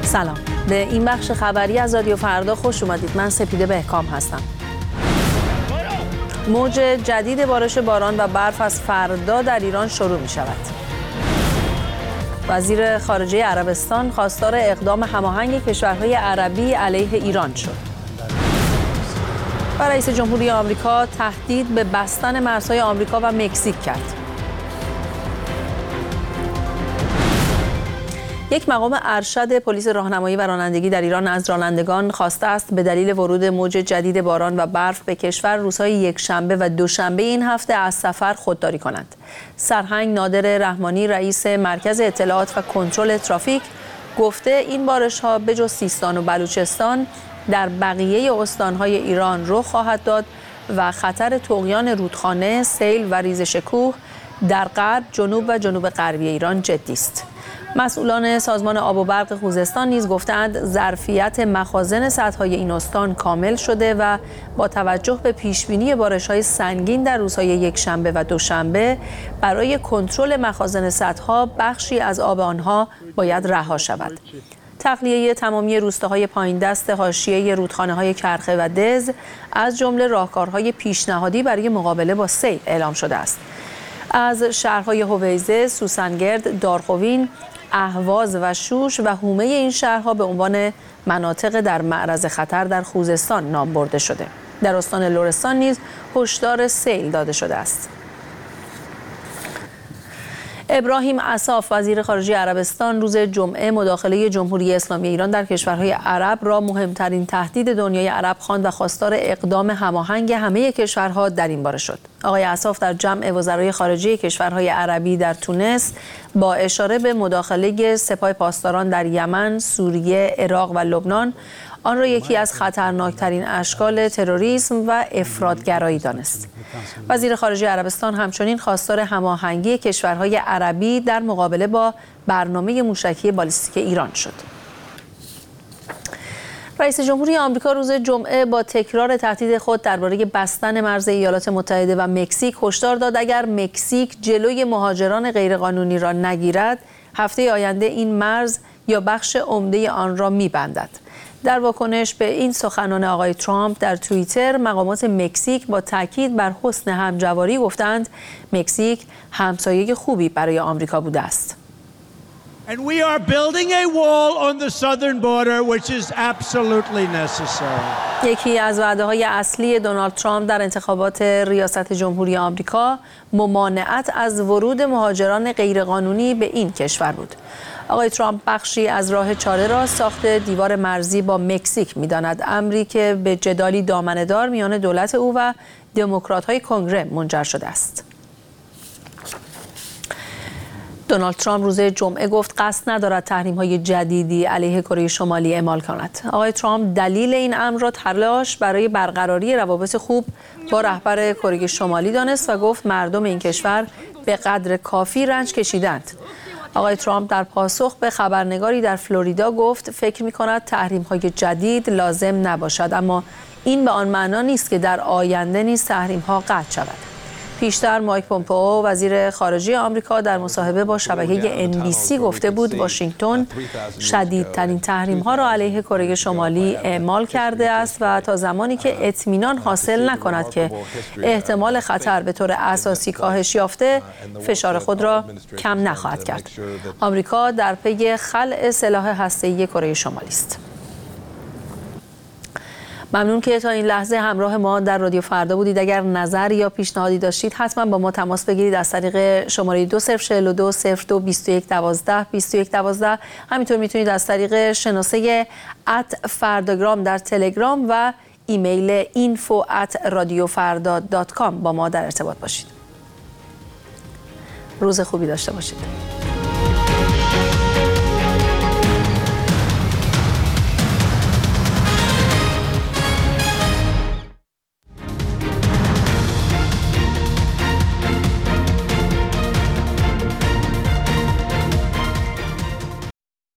سلام، به این بخش خبری از رادیو فردا خوش اومدید. من سپیده بهکام هستم. موج جدید بارش باران و برف از فردا در ایران شروع می شود. وزیر خارجه عربستان خواستار اقدام هماهنگ کشورهای عربی علیه ایران شد. و رئیس جمهوری آمریکا تهدید به بستن مرزهای آمریکا و مکزیک کرد. یک مقام ارشد پلیس راهنمایی و رانندگی در ایران از رانندگان خواسته است به دلیل ورود موج جدید باران و برف به کشور روزهای یکشنبه و دوشنبه این هفته از سفر خودداری کنند. سرهنگ نادر رحمانی رئیس مرکز اطلاعات و کنترل ترافیک گفته این بارش‌ها بجز سیستان و بلوچستان در بقیه استان‌های ایران رخ خواهد داد و خطر طغیان رودخانه، سیل و ریزش کوه در غرب، جنوب و جنوب غربی ایران جدی است. مسئولان سازمان آب و برق خوزستان نیز گفتند ظرفیت مخازن سدهای این استان کامل شده و با توجه به پیشبینی بارش‌های سنگین در روزهای یکشنبه و دوشنبه برای کنترل مخازن سدها بخشی از آب آنها باید رها شود. تخلیه تمامی روستاهای پایین دست حاشیه رودخانه‌های کرخه و دز از جمله راهکارهای پیشنهادی برای مقابله با سیل اعلام شده است. از شهرهای هویزه، سوسنگرد، دارقوین، اهواز و شوش و حومه این شهرها به عنوان مناطق در معرض خطر در خوزستان نام برده شده. در استان لرستان نیز هشدار سیل داده شده است. ابراهیم عصاف وزیر خارجه عربستان روز جمعه مداخله جمهوری اسلامی ایران در کشورهای عرب را مهمترین تهدید دنیای عرب خواند و خواستار اقدام هماهنگ همه کشورها در این باره شد. آقای عصاف در جمع وزرای خارجه کشورهای عربی در تونس با اشاره به مداخله سپاه پاسداران در یمن، سوریه، عراق و لبنان آن را یکی از خطرناکترین اشکال تروریسم و افراطگرایی دانست. وزیر خارجه عربستان همچنین خواستار هماهنگی کشورهای عربی در مقابله با برنامه موشکی بالیستیک ایران شد. رئیس جمهوری آمریکا روز جمعه با تکرار تهدید خود درباره بستن مرز ایالات متحده و مکزیک هشدار داد اگر مکزیک جلوی مهاجران غیرقانونی را نگیرد، هفته آینده این مرز یا بخش عمده آن را می‌بندد. در واکنش به این سخنان آقای ترامپ در توییتر، مقامات مکزیک با تاکید بر حسن همجواری گفتند مکزیک همسایه خوبی برای آمریکا بوده است. And we are building a wall on the southern border which is absolutely necessary. یکی از وعده‌های اصلی دونالد ترامپ در انتخابات ریاست جمهوری آمریکا ممانعت از ورود مهاجران غیرقانونی به این کشور بود. آقای ترامپ بخشی از راه چاره را ساخت دیوار مرزی با مکزیک می‌داند، امری که به جدالی دامنه‌دار میان دولت او و دموکرات‌های کنگره منجر شده است. دونالد ترامپ روز جمعه گفت قصد ندارد تحریم‌های جدیدی علیه کره شمالی اعمال کند. آقای ترامپ دلیل این امر را تلاش برای برقراری روابط خوب با رهبر کره شمالی دانست و گفت مردم این کشور به قدر کافی رنج کشیدند. آقای ترامپ در پاسخ به خبرنگاری در فلوریدا گفت فکر می‌کند تحریم‌های جدید لازم نباشد، اما این به آن معنا نیست که در آینده نیز تحریم‌ها قطع شود. پیشتر مایک پومپئو وزیر خارجه آمریکا در مصاحبه با شبکه NBC گفته بود واشنگتن شدیدترین تحریم‌ها را علیه کره شمالی اعمال کرده است و تا زمانی که اطمینان حاصل نکند که احتمال خطر به طور اساسی کاهش یافته، فشار خود را کم نخواهد کرد. آمریکا در پی خلع سلاح هسته‌ای کره شمالی است. ممنون که تا این لحظه همراه ما در رادیو فردا بودید. اگر نظر یا پیشنهادی داشتید حتما با ما تماس بگیرید از طریق شماره 2042 02 21 12 21 12. همینطور میتونید از طریق شناسه @فرdagram در تلگرام و ایمیل info@radiofarda.com با ما در ارتباط باشید. روز خوبی داشته باشید.